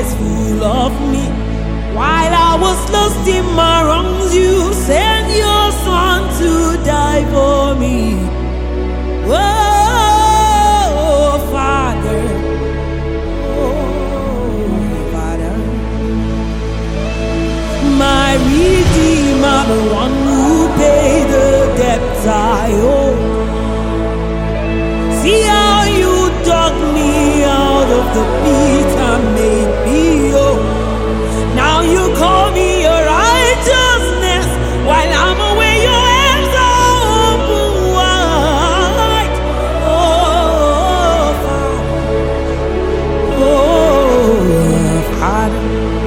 always full of me. While I was lost in my wrongs, you sent your son to die for me. Oh, Father, my Redeemer, the one who paid the debt I owe. See how you dug me out of the pit and made me whole. Now you call me your righteousness. While I'm away, your hands are open wide. Oh, Father.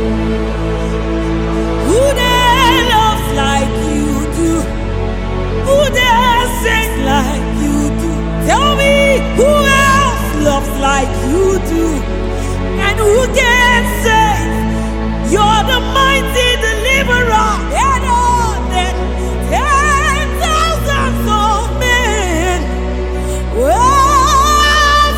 Who there loves like you do? Who there sings like you do? Tell me, who else loves like you do? And who can say you're the mighty deliverer? And all that 10,000s of men. Oh,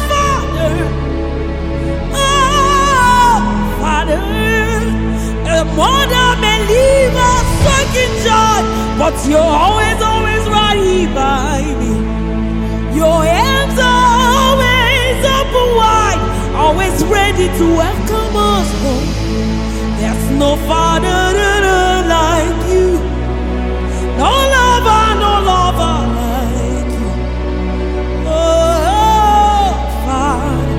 Father, a mother may leave us sucking joy, but you're always right by me. Your hands are always open wide, always ready to welcome us home. There's no father like you, no lover like you. Oh, Father,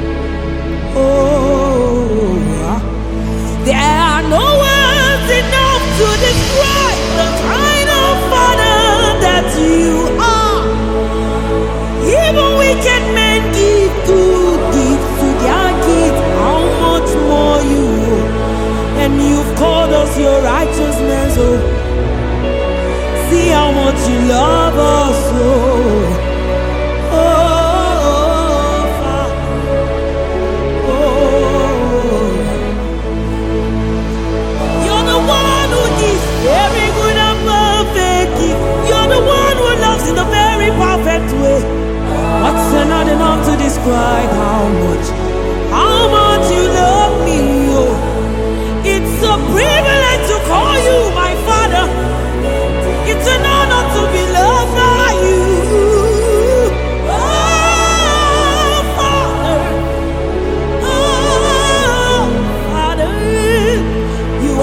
oh, there are no words enough to describe the kind of Father that you are. Even wicked men give good gifts to their kids. How much more you? And you've called us your righteousness, oh. See how much you love us, oh. Oh, Father. Oh. You're the one who gives very good and perfect gift. You're the one who loves in a very perfect way. What's not enough to describe how much you love me, oh. It's a privilege to call you my Father. It's an honor to be loved by you. Oh, Father. Oh, Father. You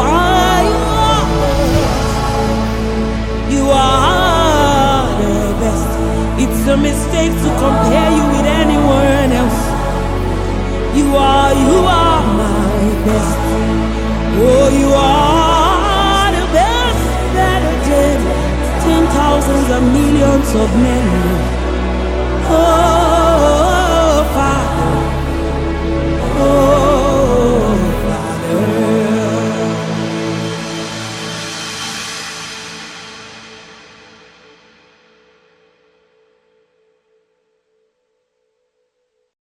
are the best. It's a mistake to compare you with anyone else. You are my best. Oh, you are the best that 10,000s and millions of men.